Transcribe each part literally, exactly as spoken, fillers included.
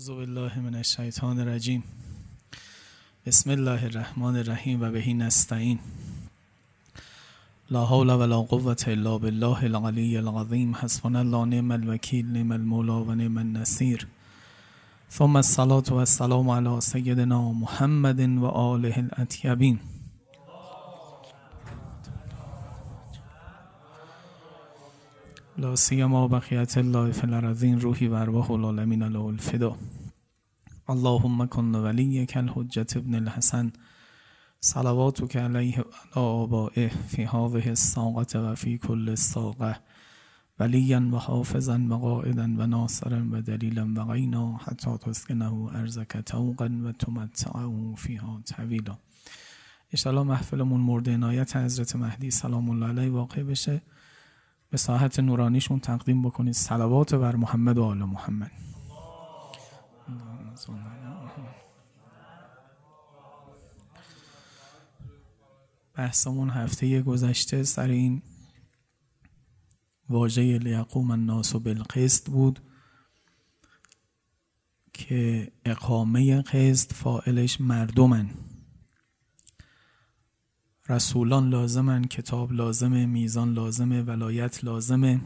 اعوذ بالله من الشیطان الرجیم. بسم الله الرحمن الرحیم و بهی نستعین. لا حول ولا قوة الا بالله العلی العظیم. حسبنا الله نعم الوکیل نعم المولا و نعم النصیر. ثم الصلاة و السلام علی سیدنا محمد و آله الاطیبین. لا سیما بقیت الله فی الارضین روحی و ارواح العالمین له الفدا. اللهم کن ولیک الحجة ابن الحسن صلواتک علیه و علی آبائه فی هذه الساعة و فی کل الساعة ولیا و حافظا و قائدا و ناصرا و دلیلا و غینا حتی تسکنه ارضک طوقا و تمتعه فیها طویلا. انشاءالله محفلمون مورد عنایت حضرت مهدی سلام الله علیه واقع بشه. به ساحت نورانیشون تقدیم بکنید صلوات بر محمد و آل محمد. بحثمون هفته گذشته سر این واژه لیقوم الناس بالقسط بود که اقامه قسط فاعلش مردمن. رسولان لازمن، کتاب لازمه، میزان لازمه، ولایت لازمه،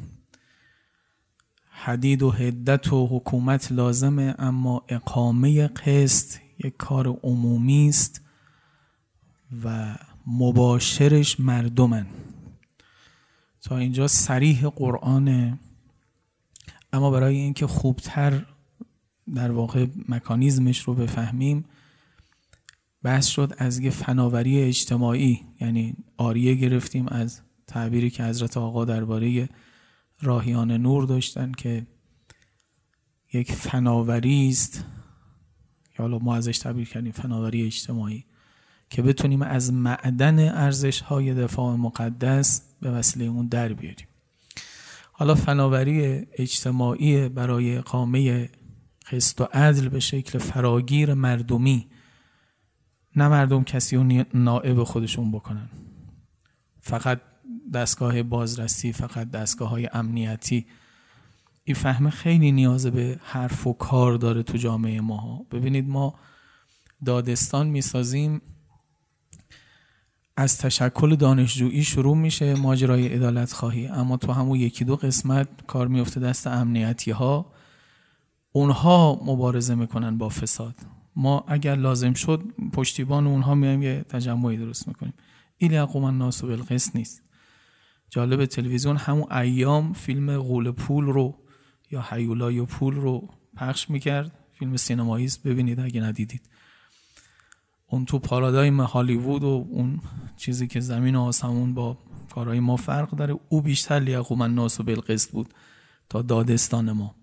حدید و حدت و حکومت لازمه، اما اقامه قسط یک کار عمومی است و مباشرش مردمن. تا اینجا صریح قرآنه، اما برای اینکه خوبتر در واقع مکانیزمش رو بفهمیم بحث شد از یه فناوری اجتماعی، یعنی آریه گرفتیم از تعبیری که حضرت آقا درباره راهیان نور داشتن که یک فناوری است، یا حالا ما ازش تعبیر کردیم فناوری اجتماعی، که بتونیم از معدن ارزش‌های دفاع مقدس به وسیله اون در بیاریم. حالا فناوری اجتماعی برای اقامه قسط و عدل به شکل فراگیر مردمی، نه مردم کسی رو نائب خودشون بکنن، فقط دستگاه بازرسی، فقط دستگاه های امنیتی. این فهم خیلی نیاز به حرف و کار داره تو جامعه ما. ببینید ما دادستان میسازیم، از تشکل دانشجویی شروع میشه ماجرای عدالت خواهی، اما تو همون یکی دو قسمت کار میفته دست امنیتی ها، اونها مبارزه میکنن با فساد. ما اگر لازم شد پشتیبان اونها میایم یه تجمعی درست میکنیم. این لیقوم الناس بالقسط نیست. جالب تلویزیون همون ایام فیلم غول پول رو یا هیولای پول رو پخش میکرد، فیلم سینمایی است، ببینید اگه ندیدید. اون تو پارادایم هالیوود و اون چیزی که زمین و آسمون با کارهای ما فرق داره، او بیشتر لیقوم الناس بالقسط بود تا دادستان ما.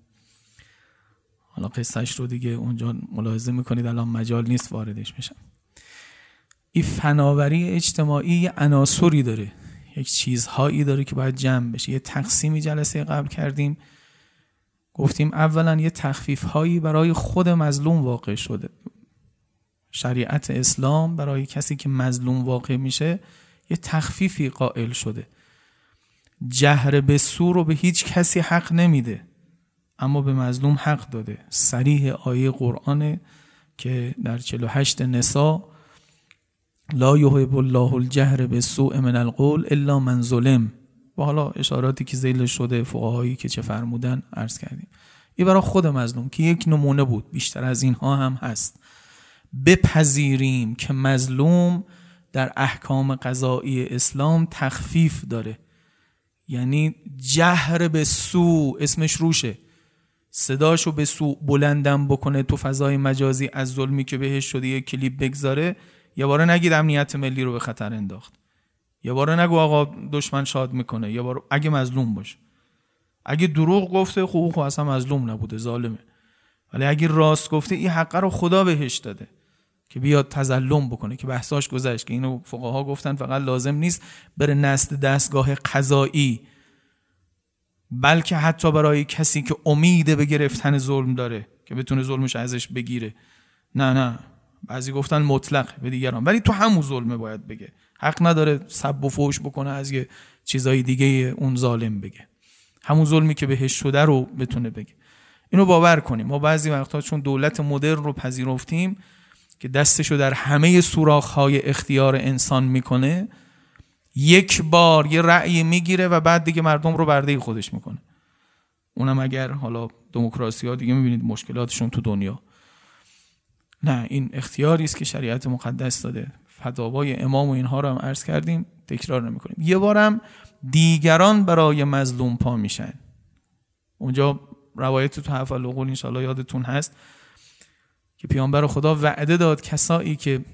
حالا قصهش رو دیگه اونجا ملاحظه میکنید، الان مجال نیست واردش میشم. این فناوری اجتماعی یه عناصری داره، یک چیزهایی داره که باید جمع بشه. یه تقسیمی جلسه قبل کردیم، گفتیم اولا یه تخفیف‌هایی برای خود مظلوم واقع شده. شریعت اسلام برای کسی که مظلوم واقع میشه یه تخفیفی قائل شده. جهر به سو رو به هیچ کسی حق نمیده، اما به مظلوم حق داده. صریح آیه قرآنه که در چهل و هشت نساء لا یحب الله الجهر بالسوء من القول الا من ظلم، و حالا اشاراتی که ذیل شده فقهایی که چه فرمودن عرض کردیم. این برای خود مظلوم که یک نمونه بود، بیشتر از اینها هم هست. بپذیریم که مظلوم در احکام قضایی اسلام تخفیف داره، یعنی جهر به سو اسمش روشه، صداشو به سو بلندم بکنه تو فضای مجازی از ظلمی که بهش شده یه کلیپ بگذاره. یه باره نگید امنیت ملی رو به خطر انداخت، یه باره نگو آقا دشمن شاد میکنه، یه باره اگه مظلوم باشه. اگه دروغ گفته خوب خوب اصلا مظلوم نبوده، ظالمه. ولی اگه راست گفته این حقه رو خدا بهش داده که بیاد تظلم بکنه، که بحثاش گذشت که اینو فقها گفتن فقط لازم نیست بره نزد دستگاه قضایی، بلکه حتی برای کسی که امید به گرفتن ظلم داره که بتونه ظلمش ازش بگیره. نه نه، بعضی گفتن مطلق به دیگران، ولی تو همون ظلمه باید بگه. حق نداره سب و فوش بکنه از یه چیزای دیگه اون ظالم بگه. همون ظلمی که بهش شده رو بتونه بگه. اینو باور کنیم. ما بعضی وقتها چون دولت مدرن رو پذیرفتیم که دستشو در همه سوراخ‌های اختیار انسان میکنه، یک بار یه رأی میگیره و بعد دیگه مردم رو برده خودش میکنه. اونم اگر حالا دموکراسی ها دیگه میبینید مشکلاتشون تو دنیا. نه، این اختیاری است که شریعت مقدس داده. فتاوای امام و اینها رو هم عرض کردیم، تکرار نمی‌کنیم. یه بارم دیگران برای مظلوم پا میشن. اونجا روایت تو حفل العقول ان شاءالله یادتون هست که پیامبر خدا وعده داد کسایی که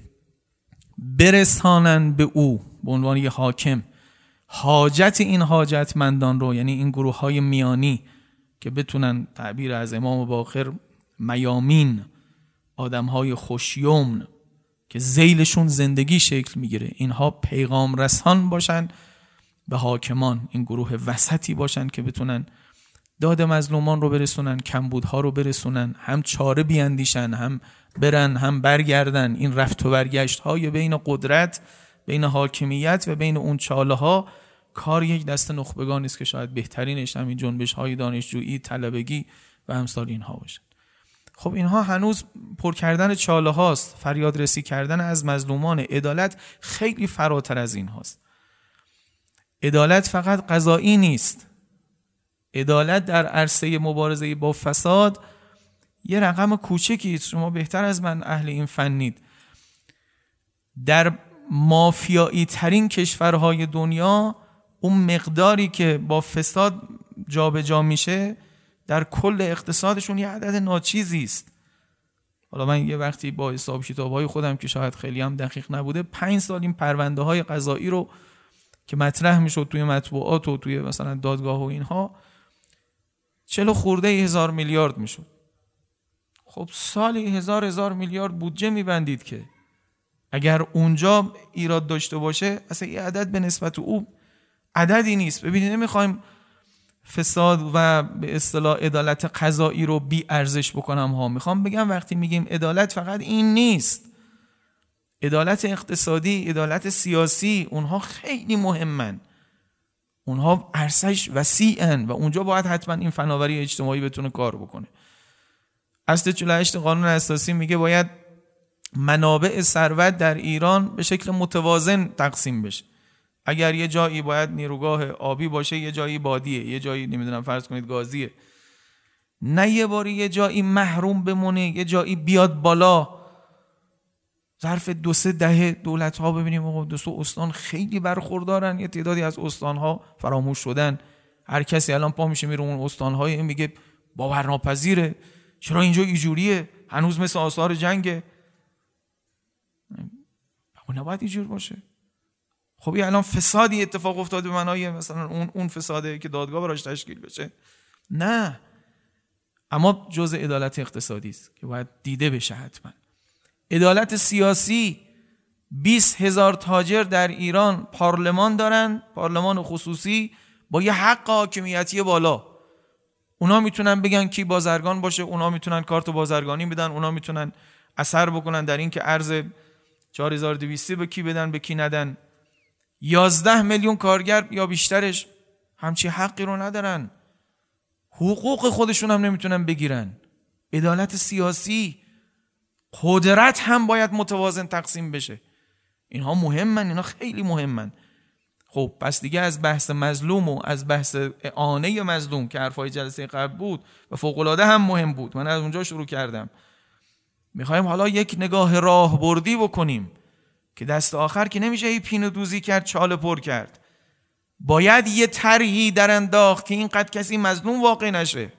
برسانن به او به عنوان یه حاکم حاجت این حاجتمندان رو، یعنی این گروه های میانی که بتونن تعبیر از امام باقر میامین، آدم های خوشیمن که ذیلشون زندگی شکل میگیره، اینها پیغام رسان باشن به حاکمان، این گروه وسطی باشن که بتونن داد مظلومان رو برسونن، کمبودها رو برسونن، هم چاره بیاندیشن، هم برن هم برگردن. این رفت و برگشت های بین قدرت، بین حاکمیت و بین اون چاله ها کار یک دست نخبگان است که شاید بهترینش همین جنبش های دانشجویی، طلبگی و امثال اینها باشن. خب اینها هنوز پر کردن چاله هاست، فریاد رسی کردن از مظلومان. عدالت خیلی فراتر از این هاست. عدالت فقط قضایی نیست. عدالت در عرصه مبارزه با فساد یه رقم کوچکی است. شما بهتر از من اهل این فنید. در مافیایی ترین کشورهای دنیا اون مقداری که با فساد جابجا جا میشه در کل اقتصادشون یه عدد ناچیزی است. حالا من یه وقتی با حساب کتاب‌های خودم که شاید خیلی هم دقیق نبوده، پنج سال این پرونده های قضایی رو که مطرح میشد توی مطبوعات و توی مثلا دادگاه و اینها، چلو خورده هزار میلیارد میشد. خب سالی هزار هزار میلیارد بودجه میبندید که اگر اونجا ایراد داشته باشه اصلا یه عدد به نسبت او عددی نیست. ببینید نمیخوایم فساد و به اصطلاح عدالت قضایی رو بی ارزش بکنم ها. میخوام بگم وقتی میگیم عدالت فقط این نیست. عدالت اقتصادی، عدالت سیاسی، اونها خیلی مهمن. اونها عرصه‌اش وسیعن و اونجا باید حتما این فناوری اجتماعی بتونه کار بکنه. اصل چهل و هشت قانون اساسی میگه باید منابع ثروت در ایران به شکل متوازن تقسیم بشه. اگر یه جایی باید نیروگاه آبی باشه، یه جایی بادیه، یه جایی نمیدونم فرض کنید گازیه، نه یه باری یه جایی محروم بمونه، یه جایی بیاد بالا. ظرف دو سه دهه دولت ها ببینیم آقا دو سه استان خیلی برخوردارن، یه تعدادی از استان ها فراموش شدن. هر کسی الان پا میشه میره اون استان های این میگه باورناپذیره، چرا اینجا اینجوریه، هنوز مثل آثار جنگه. نباید اینجور باشه. خب یه الان فسادی اتفاق افتاد به معنای مثلا اون اون فساده که دادگاه براش تشکیل بشه؟ نه، اما جزء عدالت اقتصادی است که باید دیده بشه حتما. عدالت سیاسی، بیست هزار تاجر در ایران پارلمان دارن، پارلمان خصوصی با یه حق حاکمیتی بالا. اونا میتونن بگن کی بازرگان باشه، اونا میتونن کارت بازرگانی بدن، اونا میتونن اثر بکنن در این که ارز چهار هزار و دویست به کی بدن به کی ندن. یازده میلیون کارگر یا بیشترش همچی حقی رو ندارن، حقوق خودشون هم نمیتونن بگیرن. عدالت سیاسی، قدرت هم باید متوازن تقسیم بشه. اینها مهمن، اینا خیلی مهمن. خب پس دیگه از بحث مظلوم و از بحث اعانه مظلوم که حرفای جلسه قبل بود و فوق‌العاده هم مهم بود، من از اونجا شروع کردم، میخوایم حالا یک نگاه راهبردی بکنیم که دست آخر که نمیشه ای پینو دوزی کرد چاله پر کرد. باید یه طرحی در انداخت که اینقدر کسی مظلوم واقع نشه،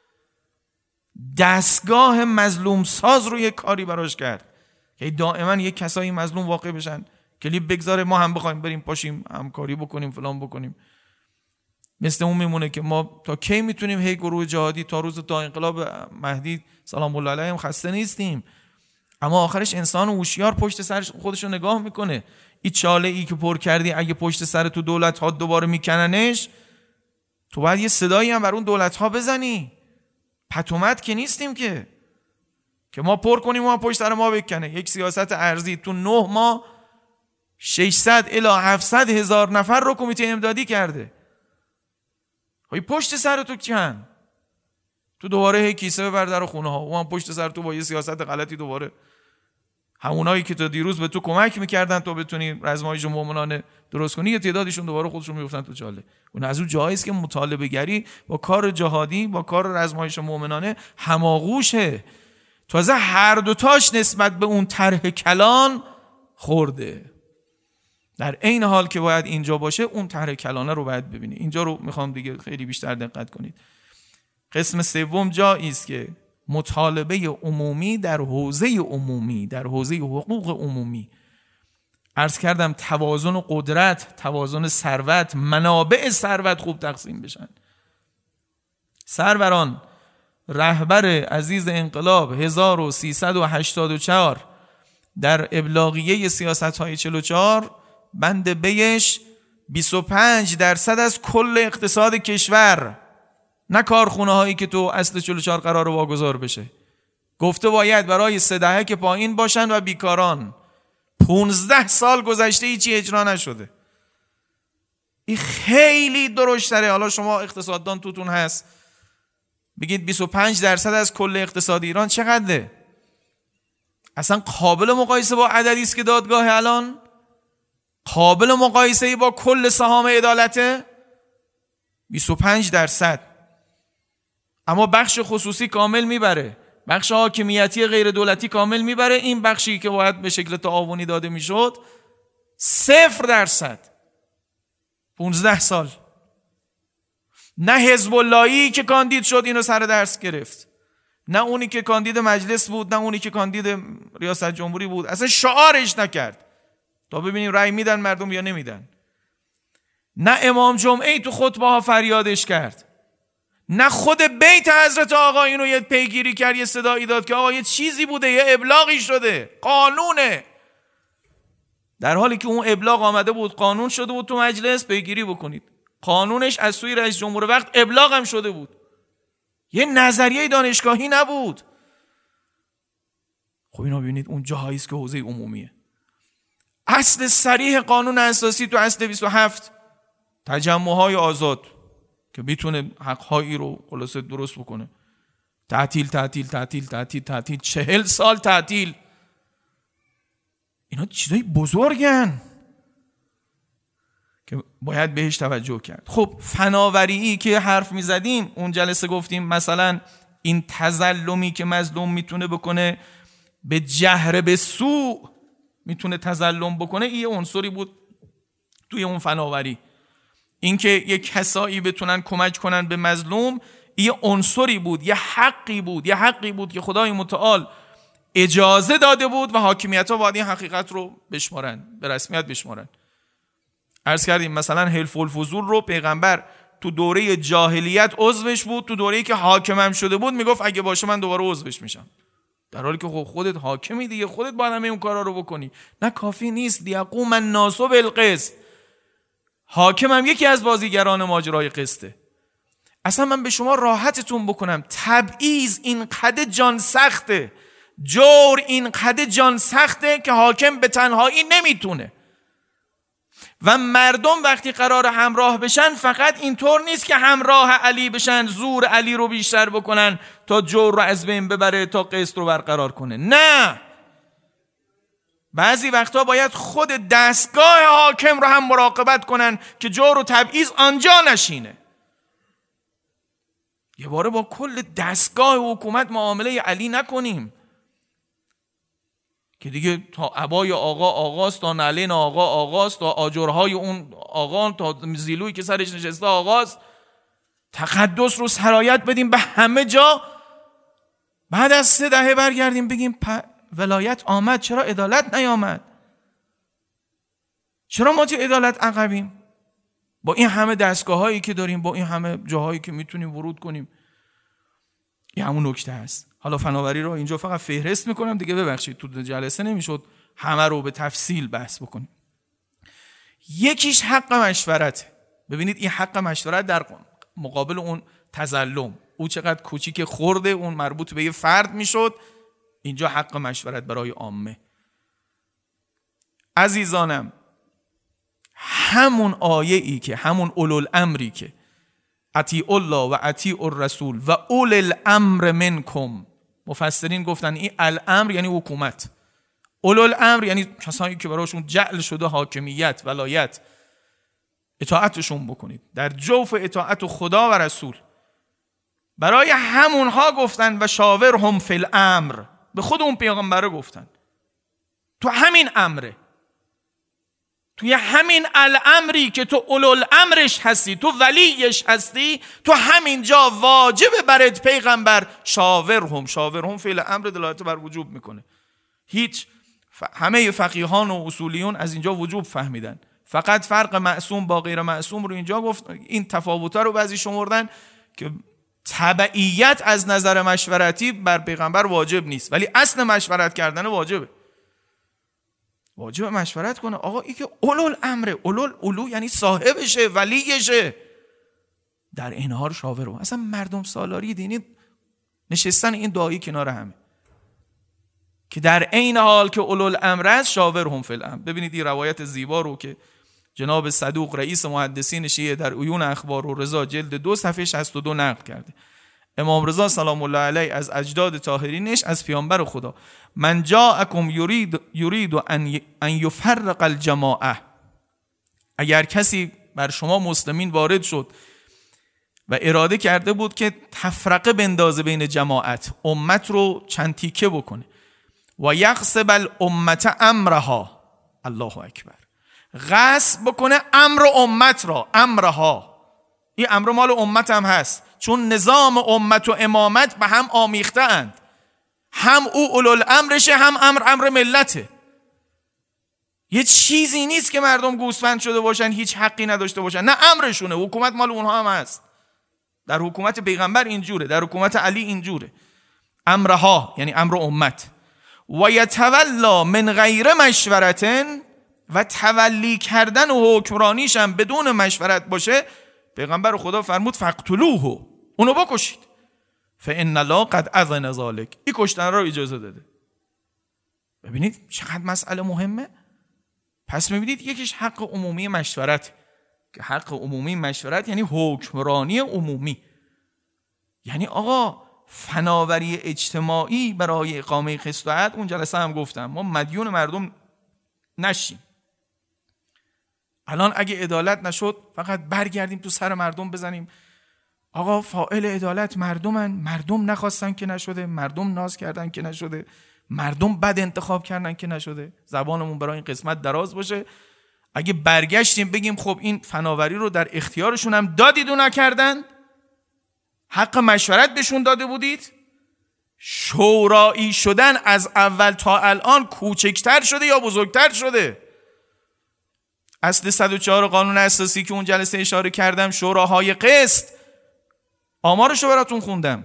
دستگاه مظلوم ساز رو یه کاری براش کرد که دائما یه کسایی مظلوم واقع بشن، کلیپ بگذاره ما هم بخوایم بریم پاشیم همکاری بکنیم فلان بکنیم. مثل اون میمونه که ما تا کی میتونیم هی گروه جهادی تا روز تا انقلاب مهدی سلام الله علیه خسته نیستیم، اما آخرش انسان هوشیار پشت سر خودش رو نگاه میکنه. این چاله ای که پر کردی اگه پشت سر تو دولت ها دوباره میکننش، تو باید یه صدایی هم بر اون دولت ها بزنی. پتومت که نیستیم که که ما پر کنیم و ما پشت سر ما بکنه. یک سیاست ارضی تو نه ماه ششصد الی هفتصد هزار نفر رو کمیته امدادی کرده. خب پشت سر تو چند؟ تو دوباره هی کیسه ببر در خونه ها، اون پشت سر تو با یه سیاست غلطی دوباره همونایی که تا دیروز به تو کمک میکردن تو بتونی رزمایش مؤمنانه درست کنی، یه تعدادشون دوباره خودشون میافتن تو چاله. اون از اون جایی است که مطالبه گری با کار جهادی، با کار رزمایش مؤمنانه هماغوشه. تازه هر دوتاش نسبت به اون طرح کلان خورده. در عین حال که باید اینجا باشه، اون طرح کلانه رو باید ببینی. اینجا رو میخوام دیگه خیلی بیشتر دقت کنید. قسم سوم جایی است که مطالبه عمومی در حوزه عمومی، در حوزه حقوق عمومی، عرض کردم توازن قدرت، توازن ثروت، منابع ثروت خوب تقسیم بشن. سروران، رهبر عزیز انقلاب هزار و سیصد و هشتاد و چهار در ابلاغیه سیاست‌های چهل و چهار بند بیش بیست و پنج درصد از کل اقتصاد کشور، نه کارخونه هایی که تو اصل چهل و چهار قرار واگذار بشه، گفته باید برای سه دهه که پایین باشن و بیکاران. پونزده سال گذشته هیچی اجرا نشده. این خیلی درشتره. حالا شما اقتصاددان توتون هست، بگید بیست و پنج درصد از کل اقتصاد ایران چقدره؟ اصلا قابل مقایسه با عددی است که دادگاه الان؟ قابل مقایسه با کل سهام عدالته؟ بیست و پنج درصد. اما بخش خصوصی کامل میبره، بخش حاکمیتی غیر دولتی کامل میبره. این بخشی که باید به شکل تعاونی داده میشد صفر درصد. پونزده سال. نه حزب اللهی که کاندید شد اینو سر درس گرفت، نه اونی که کاندید مجلس بود، نه اونی که کاندید ریاست جمهوری بود، اصلا شعارش نکرد تا ببینیم رأی میدن مردم یا نمیدن. نه امام جمعه تو خطبه ها فریادش کرد، نه خود بیت حضرت آقا اینو یه پیگیری کرد، یه صدایی داد که آقا یه چیزی بوده، یه ابلاغی شده، قانونه. در حالی که اون ابلاغ آمده بود، قانون شده بود تو مجلس، پیگیری بکنید. قانونش از سوی رئیس جمهور وقت ابلاغ هم شده بود، یه نظریه دانشگاهی نبود. خب اینا ببینید اون جاهایی است که حوزه عمومیه. اصل صریح قانون اساسی تو اصل بیست و هفت تجمع‌های آزاد که میتونه حق‌هایی رو خلاصه درست بکنه. تعطیل تعطیل تعطیل تعطیل تعطیل چهل سال تعطیل. اینا چیزای بزرگن که باید بهش توجه کرد. خب فناوری که حرف میزدیم اون جلسه، گفتیم مثلا این تظلمی که مظلوم میتونه بکنه به جهر به سوء میتونه تظلم بکنه، این عنصری بود توی اون فناوری. اینکه یک کسایی بتونن کمک کنن به مظلوم، این عنصری بود، یه حقی بود، یه حقی بود که خدای متعال اجازه داده بود و حاکمیت‌ها باید این حقیقت رو بشمارن، به رسمیت بشمارن. عرض کردیم مثلا حلف الفضول رو پیغمبر تو دوره جاهلیت عضوش بود، تو دوره‌ای که حاکمم شده بود میگفت اگه باشه من دوباره عضوش میشم. در حالی که خب خودت حاکمی دیگه، خودت باید همه اون کارا رو بکنی. نه کافی نیست. لیقوم الناس بالقسط. حاکم هم یکی از بازیگران ماجرای قسطه. اصلا من به شما راحتتون بکنم، تبعیض این قد جان سخته، جور این قد جان سخته که حاکم به تنهایی نمیتونه. و مردم وقتی قرار همراه بشن فقط اینطور نیست که همراه علی بشن، زور علی رو بیشتر بکنن تا جور رو از بین ببره، تا قسط رو برقرار کنه. نه، بعضی وقتا باید خود دستگاه حاکم رو هم مراقبت کنن که جور و تبعیض آنجا نشینه. یه باره با کل دستگاه حکومت معامله علی نکنیم که دیگه تا عبای آقا آقاست، تا نعلین آقا آقاست، تا آجرهای اون آقا، تا زیلوی که سرش نشسته آقاست. تقدس رو سرایت بدیم به همه جا. بعد از سه دهه برگردیم بگیم ولایت آمد، چرا عدالت نیامد؟ چرا ما تو عدالت عقبیم؟ با این همه دستگاه هایی که داریم، با این همه جاهایی که میتونیم ورود کنیم. این همون نکته هست. حالا فناوری رو اینجا فقط فهرست میکنم دیگه، ببخشید تو جلسه نمیشد همه رو به تفصیل بحث بکنیم. یکیش حق مشورت. ببینید این حق مشورت در مقابل اون تظلم، او چقدر کوچیک خورده، اون مربوط به یه فرد میشد، اینجا حق مشورت برای عامه. عزیزانم، همون آیه ای که همون اولوالامری که اطیعوا الله و اطیعوا الرسول و اول الامر منکم. مفسرین گفتن این الامر یعنی حکومت، اول الامر یعنی کسانی که براشون جعل شده حاکمیت، ولایت، اطاعتشون بکنید، در جوف اطاعت خدا و رسول. برای همونها گفتن و شاورهم فی الامر، به خود اون پیغمبر گفتن تو همین امره، توی همین الامری که تو اولوالامرش هستی، تو ولیش هستی، تو همین جا واجب برات پیغمبر شاورهم. شاورهم فعل امر دلالت بر وجوب میکنه. هیچ ف... همه فقیهان و اصولیون از اینجا وجوب فهمیدن. فقط فرق معصوم با غیر معصوم رو اینجا گفت. این تفاوت‌ها رو بعضی شمردن که تبعیت از نظر مشورتی بر پیغمبر واجب نیست، ولی اصل مشورت کردن واجبه. واجب مشورت کنه. آقا این که اولو الامره، اولو اولو یعنی صاحبشه، ولیشه، در اینها رو شاور. اصلا مردم سالاری دینی نشستن این دعایی کنار همه که در عین حال که اولو الامر است شاورهم فی الامر. ببینید این روایت زیبا رو که جناب صدوق رئیس محدثین شیعه در عیون اخبار و رضا جلد دو صفحه شصت و دو نقل کرده. امام رضا سلام الله علیه از اجداد طاهرینش، از پیامبر خدا: من جاءکم یرید یرید ان ان یفرق الجماعه. اگر کسی بر شما مسلمین وارد شد و اراده کرده بود که تفرقه بندازه بین جماعت، امت رو چند تیکه بکنه، و یغصب الامه امرها، الله اکبر، غصب بکنه امر امت را، امرها، این امر مال امت هم هست، چون نظام امت و امامت به هم آمیخته اند. هم او اولوالامرشه، هم امر امر ملته. یه چیزی نیست که مردم گوسفند شده باشن هیچ حقی نداشته باشن، نه امرشونه، حکومت مال اونها هم هست. در حکومت پیغمبر اینجوره، در حکومت علی اینجوره. امرها یعنی امر امت. و یتولا من غیر مشورتن، و تولی کردن و حکمرانیش هم بدون مشورت باشه، پیغمبر خدا فرمود فقتلوه، اونو بکشید. فان الله قد اذن ذلک، این کشتن را اجازه داده. ببینید چقدر مسئله مهمه. پس میبینید یکیش حق عمومی مشورت، که حق عمومی مشورت یعنی حکمرانی عمومی. یعنی آقا فناوری اجتماعی برای اقامه قسط و عدل، اون جلسه هم گفتم، ما مدیون مردم نشیم. الان اگه عدالت نشد فقط برگردیم تو سر مردم بزنیم آقا فاعل عدالت مردمن، مردم نخواستن که نشده، مردم ناز کردن که نشده، مردم بد انتخاب کردن که نشده. زبانمون برای این قسمت دراز باشه. اگه برگشتیم بگیم خب این فناوری رو در اختیارشون هم دادید و نکردن، حق مشورت بهشون داده بودید، شورایی شدن از اول تا الان کوچکتر شده یا بزرگتر شده؟ اصل صد و چهار قانون اساسی که اون جلسه اشاره کردم، شوراهای قسط، آمارشو براتون خوندم،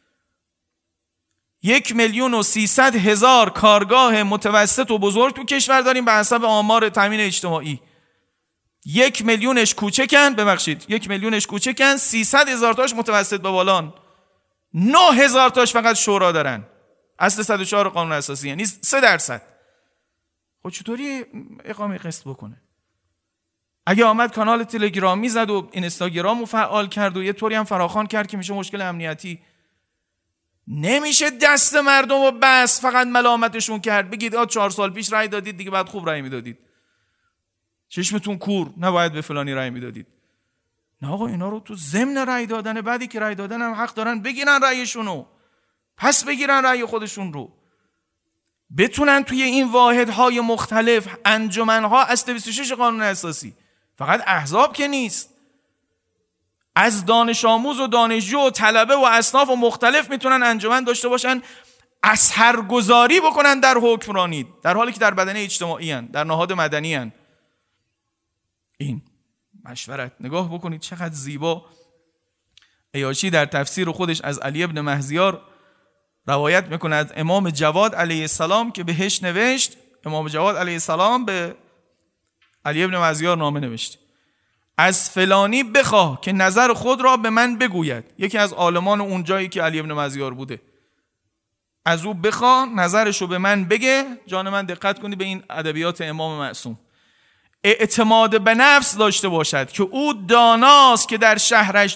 یک میلیون و سیصد هزار کارگاه متوسط و بزرگ تو کشور داریم به حسب آمار تامین اجتماعی. یک میلیونش کوچکن، ببخشید یک میلیونش کوچکن، سیصد هزار تاش متوسط به بالان، نه هزار تاش فقط شورا دارن. اصل صد و چهار قانون اساسی یعنی سه درصد. خب چطوری اقامه قسط بکنه؟ اگه آمد کانال تلگرامی زد و اینستاگرام رو فعال کرد و یه طوری هم فراخوان کرد که میشه مشکل امنیتی، نمیشه دست مردم رو بس فقط ملامتشون کرد. بگید آ چهار سال پیش رأی دادید دیگه بعد خوب رأی میدادید، چشمتون کور، نباید به فلانی رأی میدادید. نه آقا، اینا رو تو ضمن رأی دادن، بعدی که رأی دادن هم حق دارن بگیرن رأیشونو، پس بگیرن رأی خودشون رو، بتونن توی این واحدهای مختلف، انجمنها، اصل بیست و شش قانون اساسی، فقط احزاب که نیست، از دانش آموز و دانشجو و طلبه و اصناف و مختلف میتونن انجمن داشته باشن، اثرگذاری بکنن در حکمرانی، در حالی که در بدنه اجتماعی هن، در نهاد مدنی هن. این مشورت، نگاه بکنید چقدر زیبا عیاشی در تفسیر خودش از علی ابن مهزیار روایت میکنه از امام جواد علیه السلام که بهش نوشت. امام جواد علیه السلام به علی ابن مهزیار نامه نوشت: از فلانی بخواه که نظر خود را به من بگوید. یکی از عالمان اون جایی که علی ابن مهزیار بوده، از او بخواه نظرشو به من بگه. جان من دقت کنی به این ادبیات امام معصوم. اعتماد به نفس داشته باشد که او داناست که در شهرش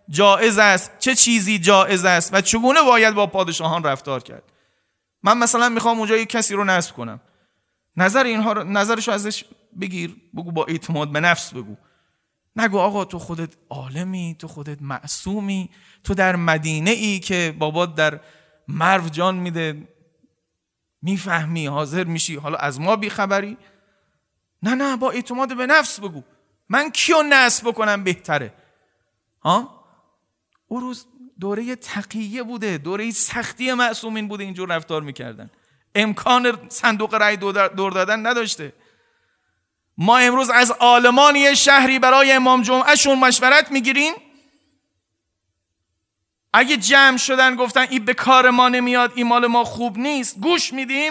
جایز است، چه چیزی جایز است و چگونه باید با پادشاهان رفتار کرد. من مثلا میخوام اونجا یک کسی رو نصب کنم، نظر اینها رو نظرشو ازش بگیر، بگو با اعتماد به نفس بگو، نگو آقا تو خودت عالمی، تو خودت معصومی، تو در مدینه ای که بابات در مرو جان میده، میفهمی، حاضر میشی، حالا از ما بیخبری. نه نه، با اعتماد به نفس بگو من کیو نصب بکنم بهتره. ها اون روز دوره تقیه بوده، دوره سختی معصومین بوده، اینجور رفتار میکردن، امکان صندوق رأی دور دادن نداشته. ما امروز از عالمان شهری برای امام جمعه شون مشورت میگیریم، اگه جمع شدن گفتن این به کار ما نمیاد، این مال ما خوب نیست، گوش میدیم.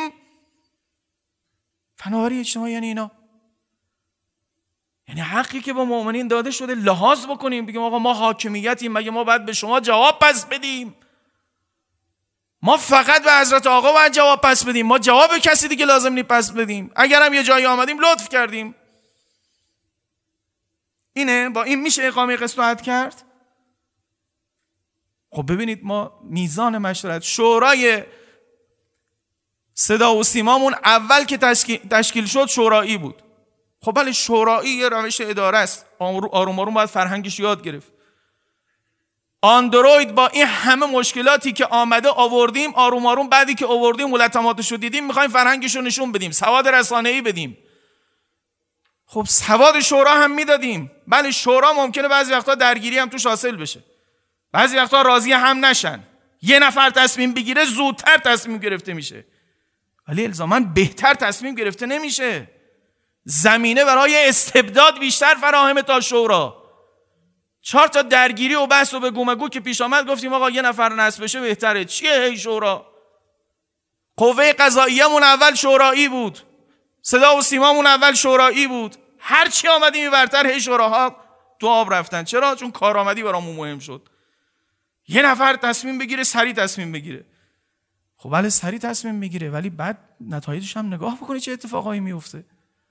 فناوری اجتماعی یعنی اینا، یعنی حقی که با مؤمنین داده شده لحاظ بکنیم، بگیم آقا ما حاکمیتیم، مگه ما باید به شما جواب پس بدیم؟ ما فقط به حضرت آقا باید جواب پس بدیم، ما جواب کسی دیگه لازم نیست پس بدیم. اگرم یه جایی آمدیم لطف کردیم. اینه، با این میشه اقامه قسط و عدل کرد. خب ببینید ما میزان مشورت، شورای صدا و سیمامون اول که تشکیل, تشکیل شد شورایی بود. خب بله شورایی یه روش اداره است، آروم آروم باید فرهنگش یاد گرفت. اندروید با این همه مشکلاتی که آمده آوردیم، آروم آروم بعدی که آوردیم ملتماتش رو دیدیم، میخوایم فرهنگش رو نشون بدیم، سواد رسانه‌ای بدیم. خب سواد شورا هم میدادیم. بله شورا ممکنه بعضی وقتا درگیری هم توش حاصل بشه، بعضی وقتا راضی هم نشن، یه نفر تصمیم بگیره زودتر تصمیم گرفته میشه، ولی الزاما بهتر تصمیم گرفته نمیشه. زمینه برای استبداد بیشتر فراهمه تا شورا. چهار تا درگیری و بحث و بگو مگو که پیش آمد گفتیم آقا یه نفر نصب بشه بهتره. چیه هی شورا؟ قوه قضاییه‌مون اول شورایی بود، صدا و سیمامون اول شورایی بود، هر چی آمدیم برتر هی شوراها تو آب رفتن. چرا؟ چون کارآمدی برامون مهم شد. یه نفر تصمیم بگیره سریع تصمیم بگیره. خب بله سریع تصمیم میگیره، ولی بعد نتایجش هم نگاه بکنی چه اتفاقایی میفته.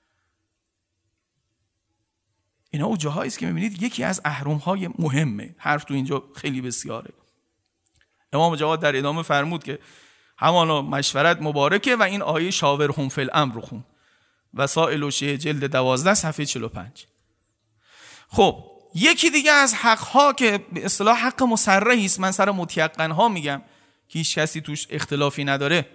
اینا اون جاهایی است که میبینید یکی از اهرم‌های مهمه. حرف تو اینجا خیلی بسیاره. امام جواد در ادامه فرمود که همانا مشورت مبارکه و این آیه شاورهم فی الامر رو خون. وسائل و شیء جلد دوازده صفحه چهل و پنج. خب یکی دیگه از حق‌ها که به اصطلاح حق مصرحی است، من سر متیقن‌ها میگم که هیچ کسی توش اختلافی نداره،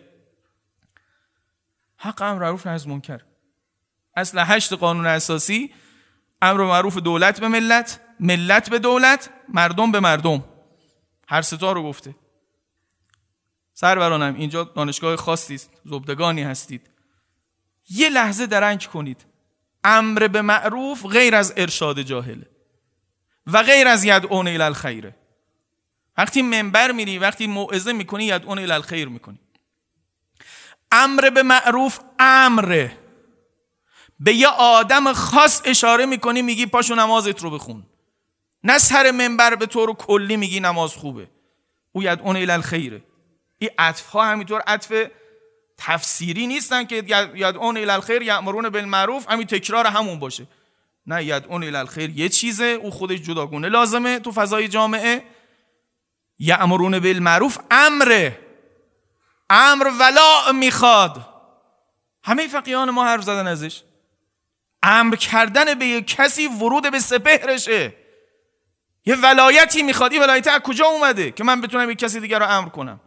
حق امر معروف نهی از منکر. اصل هشت قانون اساسی امر معروف دولت به ملت، ملت به دولت، مردم به مردم، هر ستا رو گفته. سرورانم اینجا دانشگاه خاصی است، زبدگانی هستید، یه لحظه درنگ کنید. امر به معروف غیر از ارشاد جاهله و غیر از یدعون الی الخیر. وقتی منبر میری، وقتی موعظه میکنی، یدعون الی الخیر میکنی. امر به معروف امره، به یه آدم خاص اشاره میکنی، میگی پاشو نمازت رو بخون، نه سر منبر به طور کلی میگی نماز خوبه. او یدعون الی الخیره. این عطف ها همینطور عطف تفسیری نیستن که یدعون الی الخیر یأمرون بالمعروف همین تکرار همون باشه. نه، یدعون الی الخیر یه چیزه، او خودش جداگونه لازمه تو فضای جامعه. یأمرون بالمعروف امره، امر ولاء میخواد. همه فقیهان ما حرف زدن ازش. امر کردن به یک کسی ورود به سپهرشه، یه ولایتی میخواد. این ولایت از کجا اومده که من بتونم یک کسی دیگر رو امر کنم؟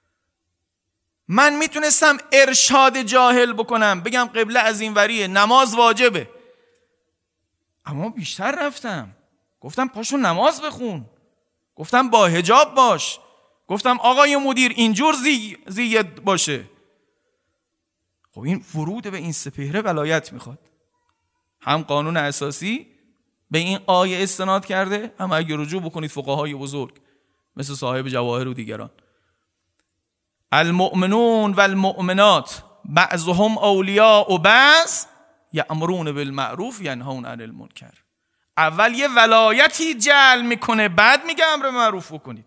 من میتونستم ارشاد جاهل بکنم، بگم قبله از این وریه، نماز واجبه، اما بیشتر رفتم گفتم پاشو نماز بخون، گفتم با حجاب باش، گفتم آقای مدیر اینجور زی زید باشه. خب این ورود به این سپهره ولایت میخواد. هم قانون اساسی به این آیه استناد کرده، هم اگه رجوع بکنید فقهای بزرگ مثل صاحب جواهر و دیگران، المؤمنون و المؤمنات بعضهم اولیاء و بعض یأمرون بالمعروف ینهون عن المنکر. اول یه ولایتی جعل میکنه، بعد میگه امر معروف بکنید.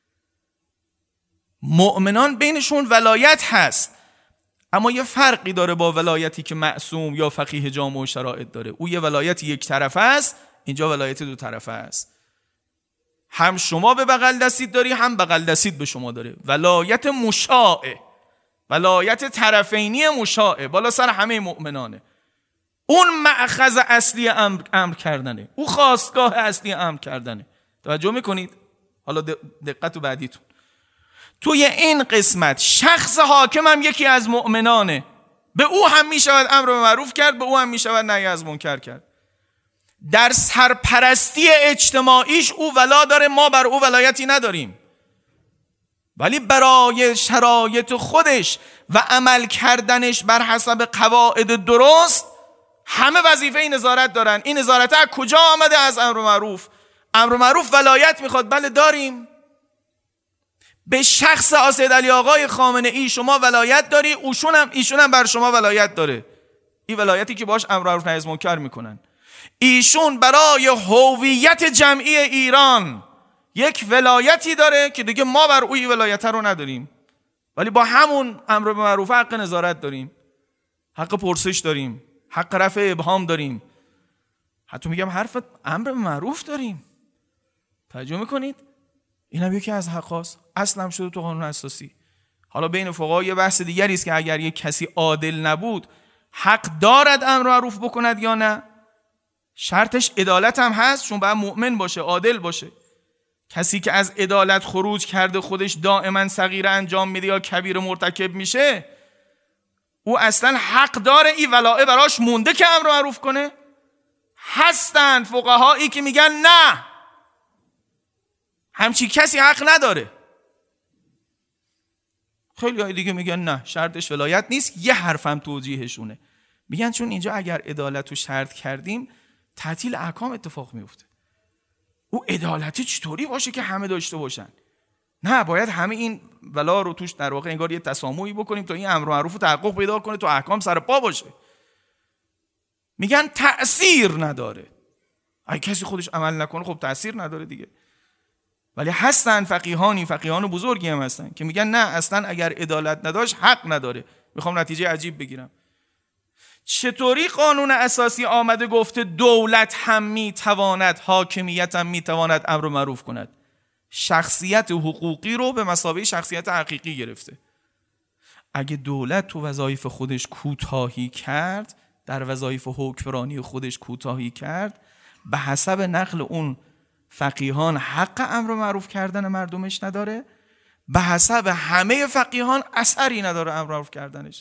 مؤمنان بینشون ولایت هست، اما یه فرقی داره با ولایتی که معصوم یا فقیه جامع و شرایط داره. او یه ولایت یک طرفه است، اینجا ولایت دو طرفه است. هم شما به بغل دستید داری، هم بغل دستید به شما داره. ولایت مشاعه، ولایت طرفینی مشاعه، بالا سر همه مؤمنانه. اون مأخذ اصلی امر, امر کردنه، اون خواستگاه اصلی امر کردنه. توجه میکنید؟ حالا دقت و بعدیتون توی این قسمت شخص حاکم هم یکی از مؤمنانه، به او هم میشود امر به معروف کرد، به او هم میشود نهی از منکر کرد. در سرپرستی اجتماعیش او ولا داره، ما بر او ولایتی نداریم، ولی برای شرایط خودش و عمل کردنش بر حسب قواعد درست همه وظیفه نظارت دارن. این نظارت از کجا آمده؟ از امر معروف. امر معروف ولایت میخواد، بله داریم. به شخص سید علی آقای خامنه ای شما ولایت داری، اوشون هم ایشون هم بر شما ولایت داره. این ولایتی که باش امر معروف نهی از منکر میکنن. ایشون برای هویت جمعی ایران یک ولایتی داره که دیگه ما بر اوی ولایت رو نداریم، ولی با همون امر به معروف حق نظارت داریم، حق پرسش داریم، حق رفع ابهام داریم، حتی میگم حرف امر به معروف داریم. توجه میکنید؟ این هم یکی از حقاست، اصل هم شده تو قانون اساسی. حالا بین فقها یه بحث دیگری است که اگر یک کسی عادل نبود حق دارد امر معروف بکند یا نه. شرطش عدالت هم هست، چون باید مؤمن باشه، عادل باشه. کسی که از عدالت خروج کرده خودش دائما صغیره انجام میده یا کبیره مرتکب میشه، او اصلا حق داره این ولایه براش مونده که امر معروف کنه؟ هستند فقهایی که میگن نه، همچی کسی حق نداره. خیلی های دیگه میگن نه، شرطش ولایت نیست. یه حرفم توجیهشونه، میگن چون اینجا اگر عدالت رو شرط کردیم تعطیل احکام اتفاق میفته. او عدالتی چطوری باشه که همه داشته باشن؟ نه، باید همه این ولا رو توش در واقع انگار یه تسامحی بکنیم تا این امر معروف رو تحقق پیدا کنه، تو احکام سر پا باشه. میگن تأثیر نداره. اگه کسی خودش عمل نکنه خب تأثیر نداره دیگه. ولی هستن فقیهانی، فقیهان بزرگی هم هستن که میگن نه، اصلا اگر عدالت نداشت حق نداره. میخوام نتیجه عجیب بگیرم. چطوری قانون اساسی آمده گفته دولت هم میتواند، حاکمیت هم میتواند امر معروف کند؟ شخصیت حقوقی رو به مثابه شخصیت حقیقی گرفته. اگه دولت تو وظایف خودش کوتاهی کرد، در وظایف حکمرانی خودش کوتاهی کرد، به حسب نقل اون فقیهان حق امر معروف کردن مردمش نداره، به حسب همه فقیهان اثری نداره امر معروف کردنش.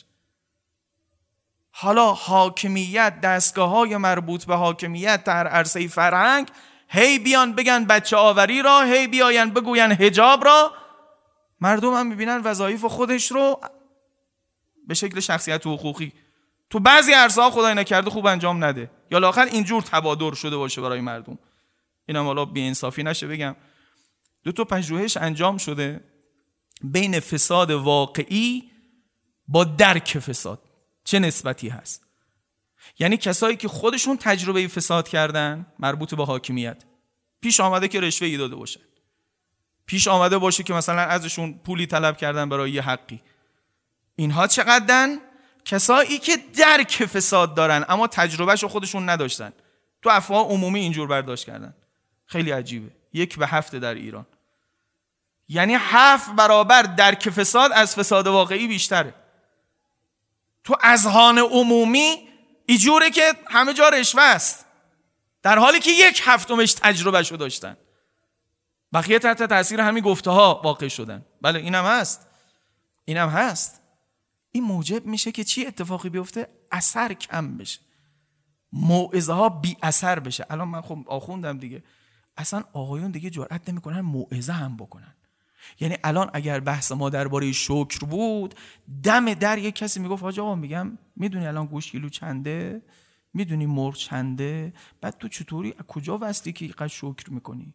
حالا حاکمیت، دستگاه‌های مربوط به حاکمیت در عرصه فرهنگ هی بیان بگن بچه آوری را، هی بیاین بگوین حجاب را، مردم هم میبینن وظایف خودش رو به شکل شخصیت و حقوقی تو بعضی عرصه‌ها خدای نکرده خوب انجام نده، یا لااقل اینجور تبادر شده باشه برای مردم. اینم حالا بی‌انصافی نشه بگم، دو تا پژوهش انجام شده بین فساد واقعی با درک فساد چه نسبتی هست. یعنی کسایی که خودشون تجربه فساد کردن مربوط به حاکمیت، پیش آمده که رشوه‌ای داده باشن، پیش آمده باشه که مثلا ازشون پولی طلب کردن برای یه حقی، اینها چقدرن؟ کسایی که درک فساد دارن اما تجربهشو خودشون نداشتن، تو افواه عمومی اینجور برداشت کردن. خیلی عجیبه، یک به هفت در ایران. یعنی هفت برابر درک فساد از فساد واقعی بیشتره. تو اذهان عمومی اینجوره که همه جا رشوه است، در حالی که یک هفتمش تجربهشو داشتن، بقیه تحت تاثیر همین گفته ها واقع شدن. بله اینم هست، اینم هست. این موجب میشه که چی اتفاقی بیفته؟ اثر کم بشه، موعظه ها بی اثر بشه. الان من خب آخوندم دیگه، اصلا آقایون دیگه جرئت نمیکنن موعظه هم بکنن. یعنی الان اگر بحث ما درباره شکر بود، دم در یک کسی میگفت حاج آقا میگم میدونی الان گوشت کیلو چنده، میدونی مرغ چنده، بعد تو چطوری از کجا وصلی که اینقدر شکر میکنی؟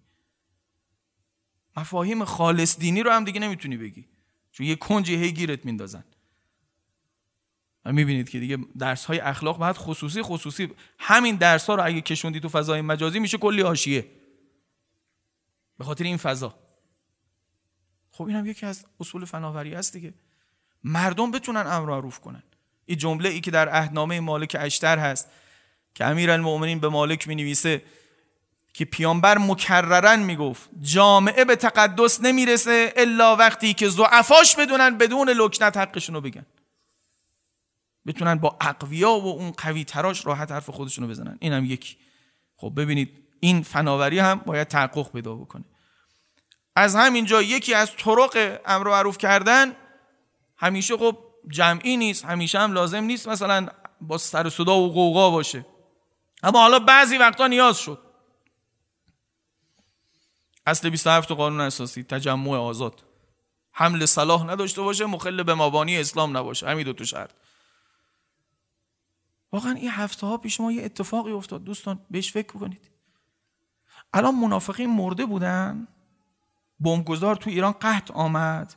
مفاهیم خالص دینی رو هم دیگه نمیتونی بگی، چون یه کنجی هی گیرت میندازن. میبینید که دیگه درس های اخلاق باید خصوصی خصوصی همین درس ها رو اگه کشوندی تو فضای مجازی میشه کلی حاشیه به خاطر این فضا. خب این هم یکی از اصول فناوری است دیگه، مردم بتونن امر معروف کنن. این جمله ای که در عهدنامه مالک اشتر هست که امیرالمؤمنین به مالک می نویسه که پیامبر مکررن میگفت جامعه به تقدس نمیرسه الا وقتی که ضعفاش بدونن بدون لکنت حقشونو بگن، بتونن با اقویا و اون قوی تراش راحت حرف خودشونو بزنن. اینم یکی. خب ببینید این فناوری هم باید تحقق پیدا بکنه. از همینجا یکی از طرق امر و معروف کردن همیشه خب جمعی نیست، همیشه هم لازم نیست مثلا با سر صدا و غوغا باشه، اما حالا بعضی وقتا نیاز شد. اصل بیست و هفت قانون اساسی تجمع آزاد، حمل سلاح نداشته باشه، مخل به مبانی اسلام نباشه، همین دو تا شرط. واقعا این هفته ها پیش ما یه اتفاقی افتاد دوستان، بهش فکر کنید. الان منافقین مرده بودن، بمبگذار تو ایران قحط آمد،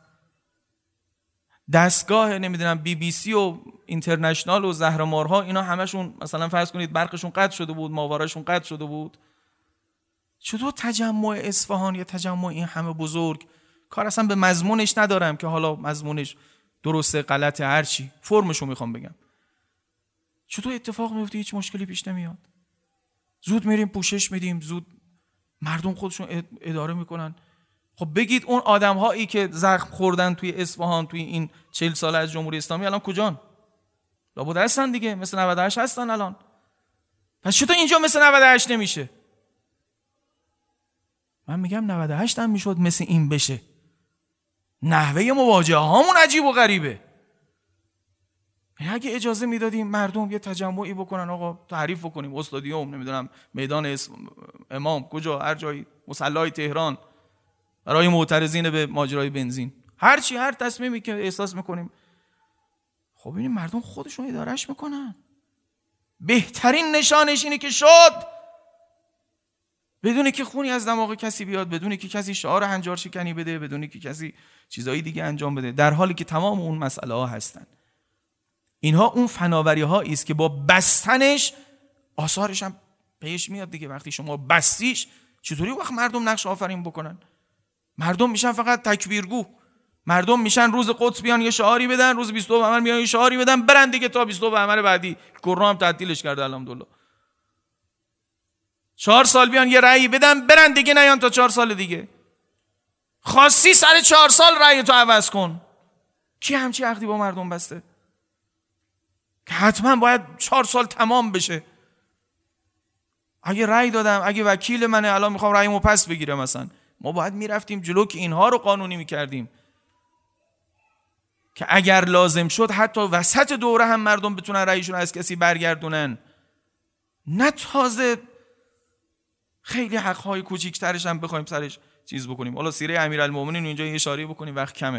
دستگاه نمیدونم بی بی سی و اینترنشنال و زهرمارها اینا همشون مثلا فرض کنید برقشون قطع شده بود، ماوراشون قطع شده بود. چطور تجمع اصفهان یا تجمع این همه بزرگ، کار اصلا به مضمونش ندارم که حالا مضمونش درسته غلطه هرچی، فرمشو میخوام بگم، چطور اتفاق میفته هیچ مشکلی پیش نمیاد؟ زود میریم پوشش میدیم، زود مردم خودشون اداره میکنن. خب بگید اون آدم هایی که زخم خوردن توی اصفهان توی این چهل ساله از جمهوری اسلامی الان کجان؟ لابد هستن دیگه، مثل نود و هشت هستن الان. پس چطور اینجا مثل نود و هشت نمیشه؟ من میگم نود و هشت هم میشد مثل این بشه. نحوه مواجهه هامون عجیب و غریبه. اگه اجازه میدادیم مردم یه تجمعی بکنن، آقا تعریف بکنیم، استادیوم، نمیدونم میدان اسم... امام، کجا، هر جایی، مصلی تهران، برای معترضین به ماجرای بنزین، هر چی، هر تصمیمی که احساس میکنیم. خب ببینیم مردم خودشون ادارهش میکنن. بهترین نشانش اینه که شد بدون که خونی از دماغ کسی بیاد، بدون که کسی شعار هنجار شکنی بده، بدون که کسی چیزایی دیگه انجام بده، در حالی که تمام اون مسئله ها هستن. اینها اون فناوری هایی است که با بستنش آثارش هم پیش میاد دیگه. وقتی شما بستیش چطوری وقت مردم نقش آفرین بکنن؟ مردم میشن فقط تکبیرگو، مردم میشن روز قدس بیان یه شعاری بدن، روز بیست و دو بهمن بیان یه شعاری بدن، برن دیگه تا بیست و دو بهمن بعدی. کرونا هم تعطیلش کرده الحمدلله. چهار سال بیان یه رأی بدن، برن دیگه نیان تا چهار سال دیگه. خواستی سر چهار سال رأی تو عوض کن. کی همچی عقدی با مردم بسته که حتما باید چهار سال تمام بشه؟ اگه رأی دادم، اگه وکیل منه الان میخوام رأیمو پس بگیره مثلا، ما باید میرفتیم جلو که اینها رو قانونی میکردیم که اگر لازم شد حتی وسط دوره هم مردم بتونن رأیشون از کسی برگردونن، نه تازه خیلی حقهای کوچیک‌ترش هم بخوایم سرش چیز بکنیم. حالا سیره امیرالمومنین اینجا یه اشاره بکنیم، وقت کمه.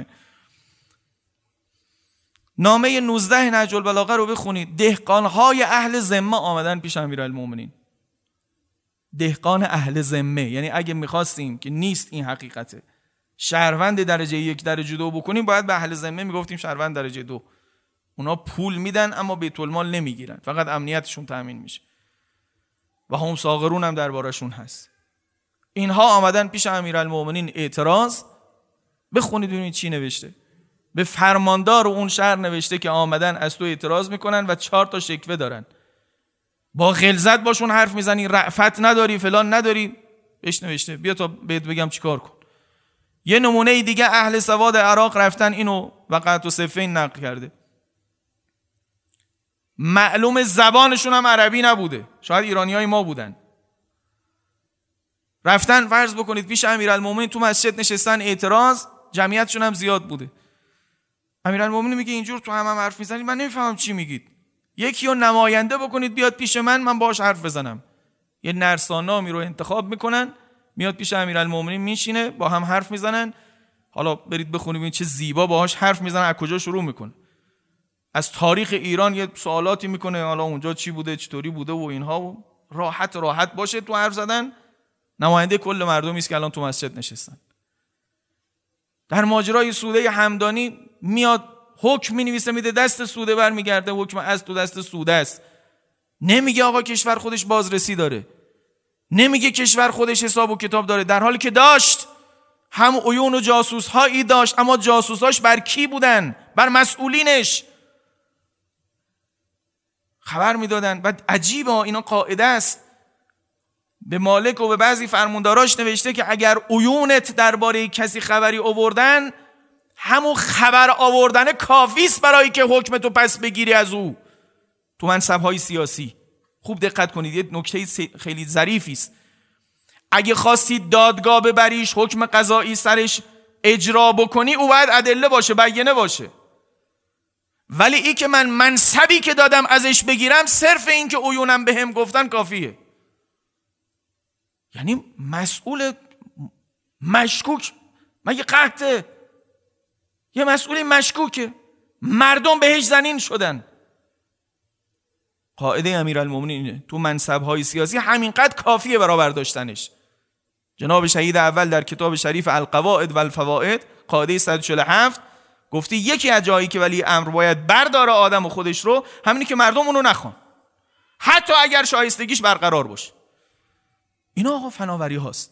نامه نوزده نهج البلاغه رو بخونید. دهقان‌های اهل ذمه آمدن پیش امیرالمومنین. دهقان اهل ذمه، یعنی اگه می‌خواستیم که نیست این حقیقته، شهروند درجه یک درجه دو بکنیم، باید به اهل ذمه میگفتیم شهروند درجه دو. اونا پول میدن اما بیت المال نمیگیرن، فقط امنیتشون تامین میشه و هم ساغرون هم دربارشون هست. اینها آمدن پیش امیرالمومنین اعتراض. بخونید ببینید چی نوشته. به فرماندار اون شهر نوشته که آمدن از تو اعتراض میکنن و چهار تا شکوه دارن. با غلظت باشون حرف میزنی، رأفت نداری، فلان نداری. بهش نوشته بیا تا بهت بگم چیکار کن. یه نمونه دیگه اهل سواد عراق رفتن اینو وقعت و صفین نقل کرده. معلوم زبانشون هم عربی نبوده، شاید ایرانیای ما بودن. رفتن فرض بکنید پیش امیرالمومنین تو مسجد نشستن اعتراض، جمعیتشون هم زیاد بوده. امیرالمومنین میگه اینجور تو هم, هم حرف میزنید من نمیفهمم چی میگید، یکی رو نماینده بکنید بیاد پیش من، من باهاش حرف بزنم. یه نرسانامی رو انتخاب میکنن، میاد پیش امیرالمومنین میشینه، با هم حرف میزنن. حالا برید بخونید ببینید چه زیبا باهاش حرف میزنن، از کجا شروع میکنه. از تاریخ ایران یه سوالاتی میکنه، حالا اونجا چی بوده، چطوری بوده و اینها، و راحت راحت باشه تو حرف زدن. نماینده کل مردمی است که الان تو مسجد نشستن. در ماجرای سوده همدانی میاد حکم مینویسه، میده دست سوده برمیگرده، حکم از تو دست سوده است. نمیگه آقا کشور خودش بازرسی داره، نمیگه کشور خودش حساب و کتاب داره، در حالی که داشت. هم عیون و جاسوس هایی داشت، اما جاسوساش بر کی بودن؟ بر مسئولینش خبر میدادن. بعد عجیبه، اینا قاعده است. به مالک و به بعضی فرمانداراش نوشته که اگر عیونت درباره کسی خبری آوردن، همون خبر آوردن کافی است برای که حکم تو پس بگیری از او تو منصب‌های سیاسی. خوب دقت کنید، یه نکته خیلی ظریفی است. اگه خواستید دادگاه ببریش، حکم قضایی سرش اجرا بکنی، او باید ادله باشه، بیانه باشه. ولی ای که من منصبی که دادم ازش بگیرم، صرف این که عیونم بهم گفتن کافیه. یعنی مسئول مشکوک، مگه قحطه؟ یه مسئولی مشکوکه، مردم بهش زنین شدن. قاعده امیرالمومنین تو منصب‌های سیاسی همینقدر کافیه برای برداشتنش. جناب شهید اول در کتاب شریف القواعد و الفوائد قاعده صد و چهل و هفت گفته یکی از جایی که ولی امر باید برداره آدم و خودش رو، همینی که مردم اونو نخوان، حتی اگر شایستگیش برقرار باشه. اینا آقا فناوری هاست.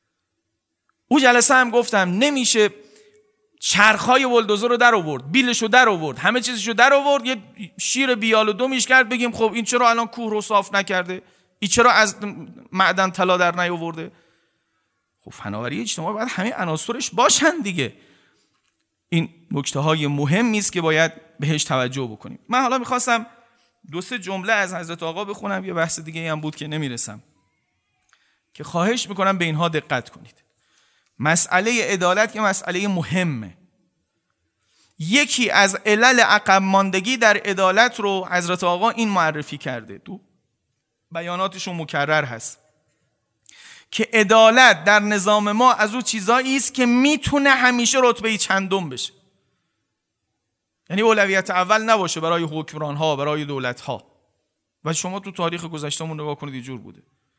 او جلسه هم گفتم نمیشه چرخهای بلدوزر رو در آورد، بیلش رو در آورد، همه چیزش رو در آورد، یه شیر بیال و دومیش کرد، بگیم خب این چرا الان کوه رو صاف نکرده، این چرا از معدن طلا در نیاورده. خب فناوری اجتماعی باید همه عناصرش باشن دیگه. این نکته های مهمی است که باید بهش توجه بکنیم. من حالا میخواستم دو سه جمله از حضرت آقا بخونم، یه بحث دیگه هم بود که نمیرسم، که خواهش میکنم به اینها دقت کنید. مسئله عدالت که مسئله مهمه. یکی از علل عقب ماندگی در عدالت رو حضرت آقا این معرفی کرده، تو بیاناتشون مکرر هست که عدالت در نظام ما از اون چیزایی است که میتونه همیشه رتبه چندم بشه. یعنی اولویت اول نباشه برای حکمران ها، برای دولت ها. و شما تو تاریخ گذشتهمون نگاه کنید اینجور بوده.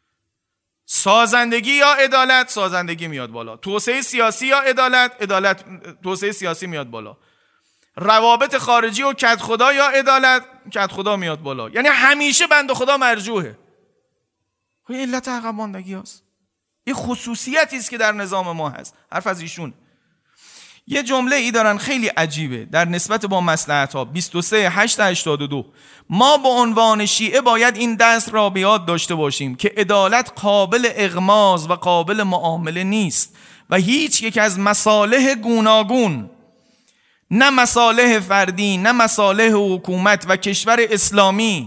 سازندگی یا عدالت، سازندگی میاد بالا. توسعه سیاسی یا عدالت، عدالت توسعه سیاسی میاد بالا. روابط خارجی و کد خدا یا عدالت، کد خدا میاد بالا. یعنی همیشه بند خدا مرجوحه. این علت عقب ماندگی هست. این خصوصیتی است که در نظام ما هست. حرف از ایشون. یه جمله ای دارن خیلی عجیبه در نسبت با مصلحت ها. بیست و سه هشت هشتاد و دو ما به عنوان شیعه باید این دست را به یاد داشته باشیم که عدالت قابل اغماض و قابل معامله نیست و هیچ یک از مصالح گوناگون، نه مصالح فردی نه مصالح حکومت و کشور اسلامی،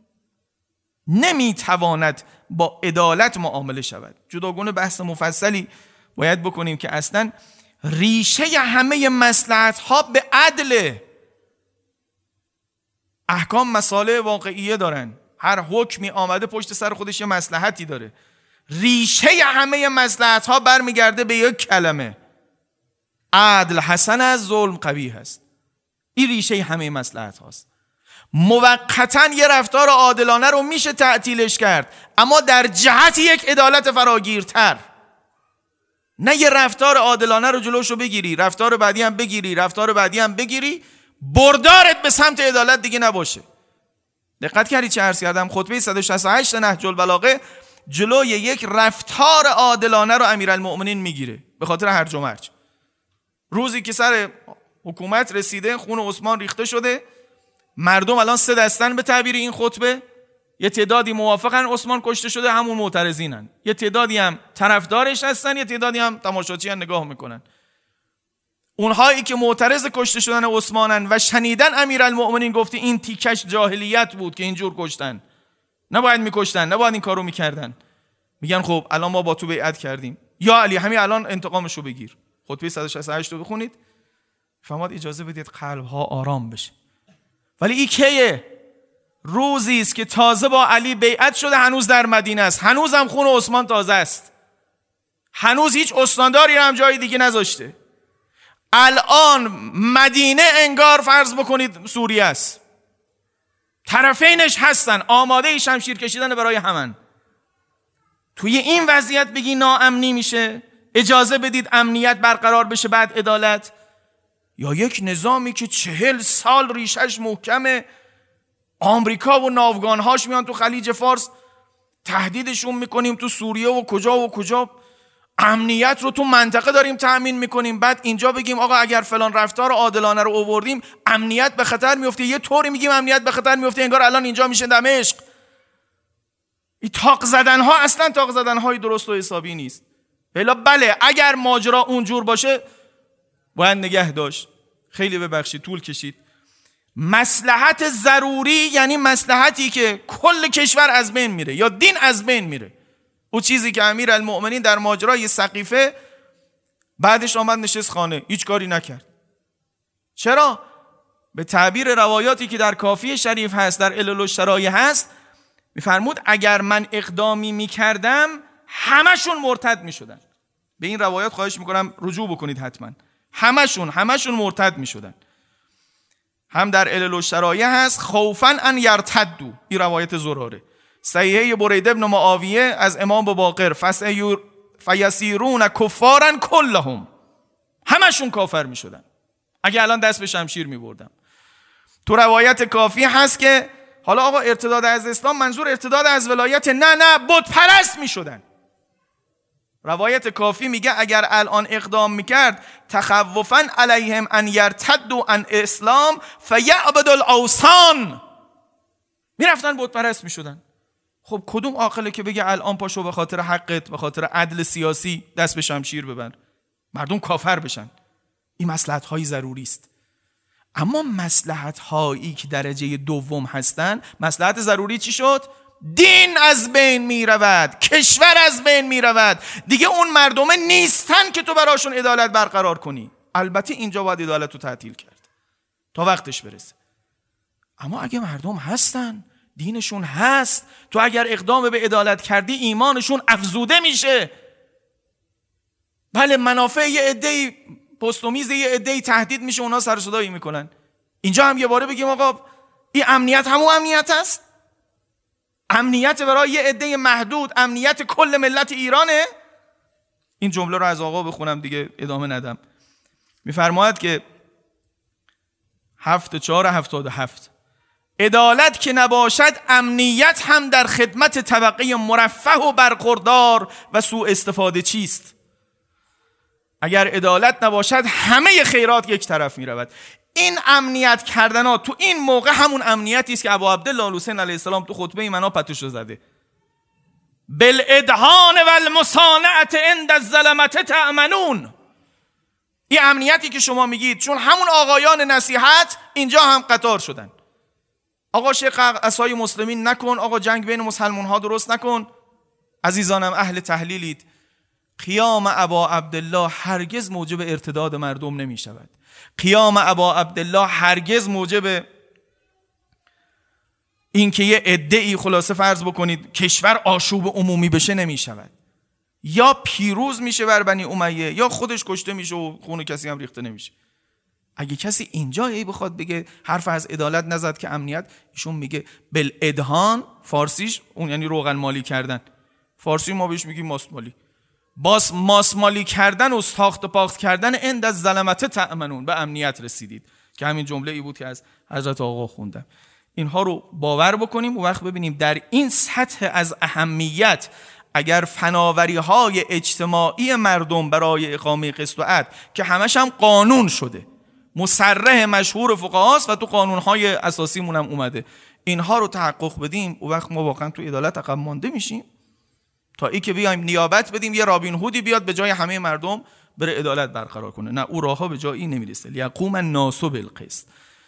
نمیتواند با عدالت معامله شود. جداگونه بحث مفصلی باید بکنیم که اصلا ریشه همه مصلحت ها به عدل. احکام مصالح واقعیه دارن، هر حکمی آمده پشت سر خودش یه مصلحتی داره. ریشه همه مصلحت ها برمیگرده به یک کلمه: عدل حسن از ظلم قبیح است. این ریشه همه مصلحت هاست. موقتاً یه رفتار عادلانه رو میشه تعطیلش کرد، اما در جهت یک عدالت فراگیرتر. نه یه رفتار عادلانه رو جلوشو بگیری، رفتار بعدی هم بگیری، رفتار بعدی هم بگیری، بردارت به سمت عدالت دیگه نباشه. دقت کردید چه عرض کردم؟ خطبه صد و شصت و هشت نهج البلاغه جلوی یک رفتار عادلانه رو امیرالمؤمنین میگیره به خاطر هرج و مرج. روزی که سر حکومت رسیده، خون عثمان ریخته شده، مردم الان سه دستن به تعبیر این خطبه. یه تعدادی موافقن عثمان کشته شده، همون معترضینن. یه تعدادی هم طرفدارش هستن، یه تعدادی هم تماشاچی هم نگاه میکنن. اونهایی که معترض کشته شدن عثمانن و شنیدن امیرالمؤمنین گفته این تیکش جاهلیت بود که اینجور کشتن، نباید میکشتن، نباید این کارو میکردن، میگن خب الان ما با تو بیعت کردیم، یا علی همین الان انتقامشو بگیر. خطبه صد و شصت و هشت رو بخونید، فرمود اجازه بدید قلب ها آرام بشه. ولی این کیه؟ روزی است که تازه با علی بیعت شده، هنوز در مدینه است، هنوز هم خون عثمان تازه است، هنوز هیچ استانداری هم جای دیگه نذاشته. الان مدینه انگار فرض بکنید سوریه است، طرفینش هستن، آماده شمشیر کشیدن برای همن. توی این وضعیت بگی ناامنی میشه، اجازه بدید امنیت برقرار بشه بعد عدالت؟ یا یک نظامی که چهل سال ریشش محکمه، آمریکا و ناوگانهاش میان تو خلیج فارس، تهدیدشون میکنیم تو سوریه و کجا و کجا، امنیت رو تو منطقه داریم تأمین میکنیم، بعد اینجا بگیم آقا اگر فلان رفتار عادلانه رو آوردیم امنیت به خطر میفته. یه طوری میگیم امنیت به خطر میفته انگار الان اینجا میشه دمشق. این تاق زدن ها اصلا تاق زدن های درست و حسابی نیست. بلا بله اگر ماجرا اونجور باشه باید نگه داشت. خیلی ببخشید طول کشید. مصلحت ضروری یعنی مصلحتی که کل کشور از بین میره یا دین از بین میره. او چیزی که امیرالمؤمنین در ماجرای سقیفه بعدش آمد نشست خانه، هیچ کاری نکرد. چرا؟ به تعبیر روایاتی که در کافی شریف هست، در علل الشرایع هست، میفرمود اگر من اقدامی میکردم همشون مرتد میشدن. به این روایات خواهش میکنم رجوع بکنید حتما. همشون همشون مرتد میشدن. هم در علل الشرایع هست خوفا ان یرتدوا، این روایت زراره. صحیحه برید ابن معاویه از امام باقر فیسیرون کفارا کلهم، همشون کافر میشدن اگه الان دست به شمشیر میبردم. تو روایت کافی هست که حالا آقا ارتداد از اسلام منظور ارتداد از ولایت، نه نه بت پرست میشدن. روایت کافی میگه اگر الان اقدام میکرد تخوفا علیهم ان یرتدوا عن اسلام فیعبدوا الاوثان، میرفتن بت پرست میشدن. خب کدوم عاقله که بگه الان پاشو به خاطر حقت، به خاطر عدل سیاسی دست به شمشیر ببند، مردم کافر بشن؟ این مصلحت های ضروری است. اما مصلحت هایی که درجه دوم هستن، مصلحت ضروری چی شد؟ دین از بین می رود، کشور از بین می رود، دیگه اون مردمه نیستن که تو براشون عدالت برقرار کنی. البته اینجا باید عدالت رو تعطیل کرد تا وقتش برسه. اما اگه مردم هستن، دینشون هست، تو اگر اقدام به عدالت کردی ایمانشون افزوده میشه. بله منافع یه عده‌ای پست و میز یه عده‌ای تهدید میشه، اونا سر و صدایی میکنن. اینجا هم یه باره بگیم آقا این امنیت همون امنیت است؟ امنیت برای یه عده محدود امنیت کل ملت ایرانه؟ این جمله رو از آقا بخونم دیگه ادامه ندم. میفرماید که هفت چهار هفتاد و هفت عدالت که نباشد امنیت هم در خدمت طبقه مرفه و برخوردار و سوء استفاده چیست؟ اگر عدالت نباشد همه خیرات یک طرف می رود. این امنیت کردن ها تو این موقع همون امنیتی است که ابو عبدالله الحسین علیه السلام تو خطبه ایمنا پتوشو زده. بالادهان و المصانعت عند الظلمه تأمنون. این امنیتی که شما میگید، چون همون آقایان نصیحت اینجا هم قطار شدن. آقا شیخ عصای مسلمین نکن، آقا جنگ بین مسلمان ها درست نکن. عزیزانم اهل تحلیلید، قیام ابا عبدالله هرگز موجب ارتداد مردم نمی شود. قیام ابا عبدالله هرگز موجب این که یه عده‌ای خلاصه فرض بکنید کشور آشوب عمومی بشه نمی شود. یا پیروز میشه بر بنی امیه یا خودش کشته میشه و خون کسی هم ریخته نمیشه. اگه کسی اینجا ای بخواد بگه حرف از عدالت نزد که امنیت، ایشون میگه بالادهان، فارسیش اون یعنی روغن مالی کردن، فارسی ما بهش میگیم ماست مالی. باز ماسمالی کردن و ساخت و پاخت کردن عند از ظلمت تأمنون، به امنیت رسیدید، که همین جمله ای بود که از حضرت آقا خوندم. اینها رو باور بکنیم و وقت ببینیم در این سطح از اهمیت اگر فناوری های اجتماعی مردم برای اقامه قسط و عدل که همش هم قانون شده، مصرح مشهور فقهاست و تو قانون های اساسی مونم اومده، اینها رو تحقق بدیم و وقت ما واقعا تو عدالت عقب مانده میشیم تا ای که بیایم نیابت بدیم یه رابین هودی بیاد به جای همه مردم بره عدالت برقرار کنه. نه، او راهها به جایی نمیرسه. لیقوم الناس بالقسط.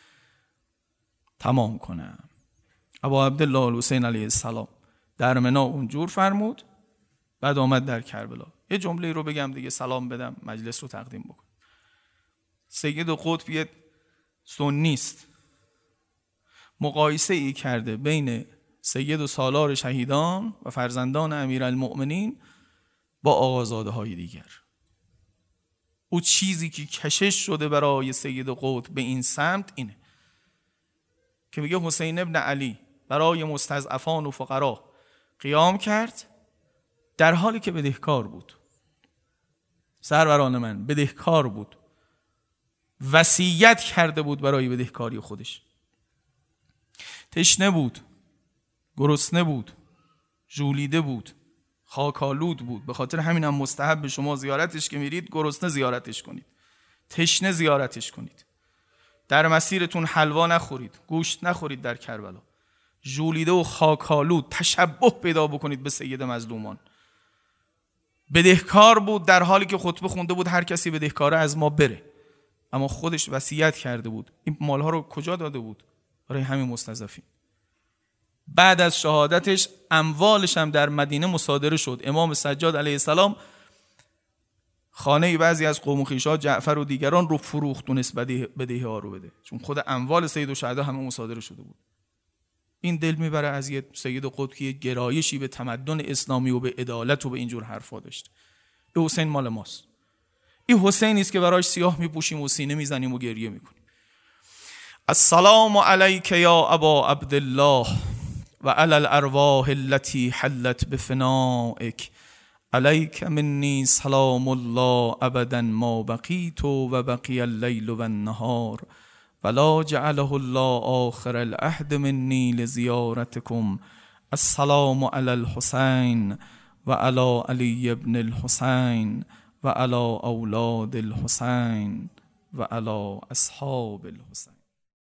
تمام کنم. ابا عبدالله الحسین علیه السلام در منا اونجور فرمود، بعد آمد در کربلا. یه جمله رو بگم دیگه سلام بدم مجلس رو تقدیم بکن. سید قطب سنیست، مقایسه ای کرده بین سید و سالار شهیدان و فرزندان امیرالمؤمنین با آقازاده های دیگر. او چیزی که کشش شده برای سید قطب به این سمت اینه که میگه حسین ابن علی برای مستضعفان و فقرا قیام کرد در حالی که بدهکار بود. سروران من بدهکار بود، وصیت کرده بود برای بدهکاری خودش. تشنه بود، گرسنه بود، ژولیده بود، خاکالود بود. به خاطر همین هم مستحب به شما زیارتش که میرید گرسنه زیارتش کنید، تشنه زیارتش کنید. در مسیرتون حلوا نخورید، گوشت نخورید در کربلا. ژولیده و خاکالود تشبه پیدا بکنید به سید مظلومان. بدهکار بود در حالی که خطبه خونده بود هر کسی بدهکاره از ما بره، اما خودش وصیت کرده بود. این مالها رو کجا داده بود؟ برای همین مستضعفین. بعد از شهادتش اموالش هم در مدینه مصادره شد. امام سجاد علیه السلام خانه بعضی از قوم و خویشا جعفر و دیگران رو فروخت دونست بدهی ها رو بده، چون خود اموال سید الشهدا همه مصادره شده بود. این دل میبره از یه سید قطب که گرایشی به تمدن اسلامی و به عدالت و به اینجور حرفا داشت. این حسین مال ماست. این حسینی است که براش سیاه میپوشیم و سینه میزنیم و گریه میکنیم. السلام علیک یا ابا عبدالله و علی الارواح التي حلت بفنائک، علیک منی سلام الله ابدا ما بقیت و بقی اللیل و النهار ولا جعله الله آخر العهد منی لزیارتکم. السلام علی الحسین و علی علی ابن الحسین و علی اولاد الحسین و علی اصحاب الحسین.